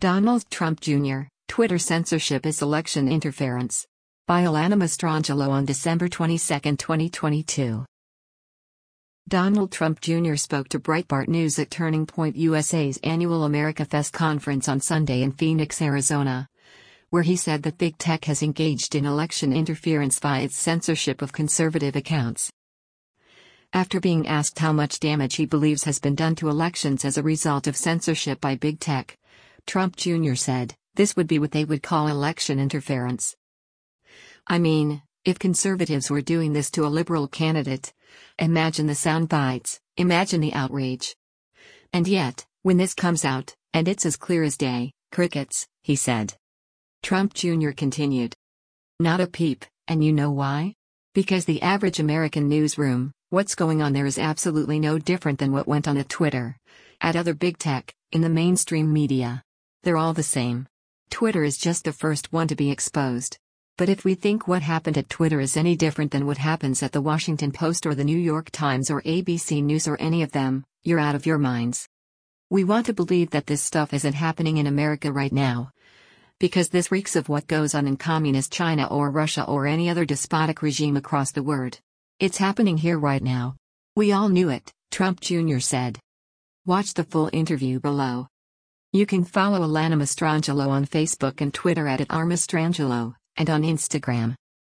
Donald Trump Jr., Twitter censorship is election interference. By Alana Mastrangelo on December 22, 2022. Donald Trump Jr. spoke to Breitbart News at Turning Point USA's annual America Fest conference on Sunday in Phoenix, Arizona, where he said that big tech has engaged in election interference via its censorship of conservative accounts. After being asked how much damage he believes has been done to elections as a result of censorship by big tech, Trump Jr. said, "This would be what they would call election interference. I mean, if conservatives were doing this to a liberal candidate, imagine the sound bites, imagine the outrage. And yet, when this comes out, and it's as clear as day, crickets," he said. Trump Jr. continued. "Not a peep, and you know why? Because the average American newsroom, what's going on there is absolutely no different than what went on at Twitter, at other big tech, in the mainstream media. They're all the same. Twitter is just the first one to be exposed. But if we think what happened at Twitter is any different than what happens at the Washington Post or the New York Times or ABC News or any of them, you're out of your minds. We want to believe that this stuff isn't happening in America right now, because this reeks of what goes on in communist China or Russia or any other despotic regime across the world. It's happening here right now. We all knew it," Trump Jr. said. Watch the full interview below. You can follow Alana Mastrangelo on Facebook and Twitter at @rmastrangelo, and on Instagram.